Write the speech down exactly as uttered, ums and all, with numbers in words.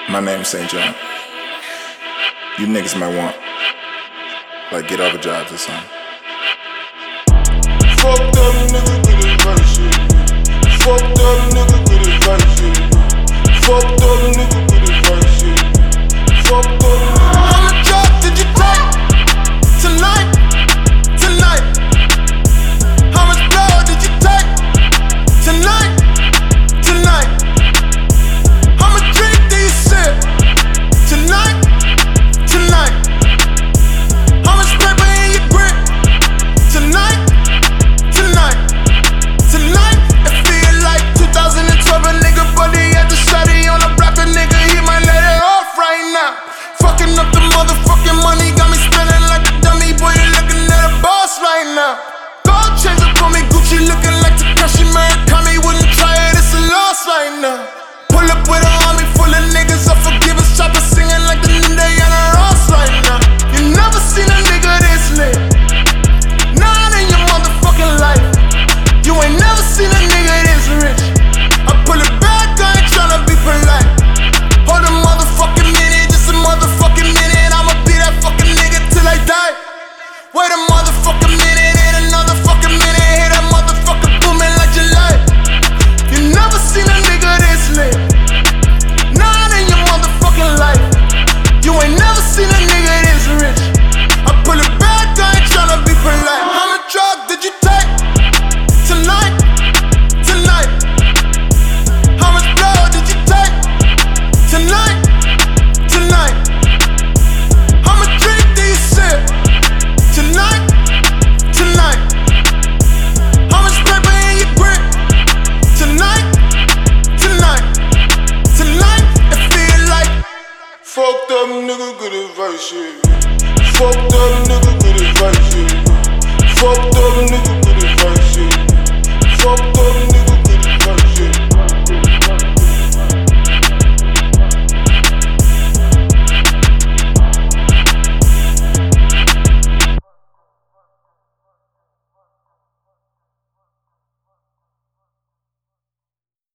My name's Saint John. You niggas might want, like, get other jobs or something. Fucked up nigga, good advice, yeah. Fucked up nigga, good advice, yeah. Fucked up nigga, good advice, yeah. Fucked up nigga. How much drugs did you take tonight? Tonight. How much blood did you take tonight? Tonight. How much drink do you sip tonight? Tonight. How much paper in your grip tonight? Tonight. Tonight. It feel like two thousand twelve, a nigga buddy at the shawty on a block, a nigga, he might let it off right now. Fucking up the motherfucking money, got me spending like a dummy, boy, you looking at a boss right now. Gold chains up on me, Gucci looking like Takashi Murakami, wouldn't try it, it's a loss right now. Pull up with an army full of niggas, I forgive us, chopper singing like the new day on a Ross right now. You never seen a nigga this lit, not in your motherfucking life. You ain't never seen a nigga this rich. I pull it back, I ain't tryna be polite. Hold a motherfucking minute, just a motherfucking minute, I'ma be that fucking nigga till I die. Wait a motherfucking minute, and another fucking minute, hear that motherfucker booming like July. You never seen a nigga this lit, not in your motherfucking life. You ain't never seen a nigga this rich. I pull it back, I ain't tryna be polite. How much drugs did you take tonight? Tonight. How much blood did you take tonight? Tonight. How much drink do you sip tonight? Tonight. How much paper in your grip tonight? Tonight. Tonight. It feel like fucked up nigga, good advice, yeah. Fucked up nigga, good advice, yeah. Fucked up nigga, good advice, yeah. Fucked up nigga.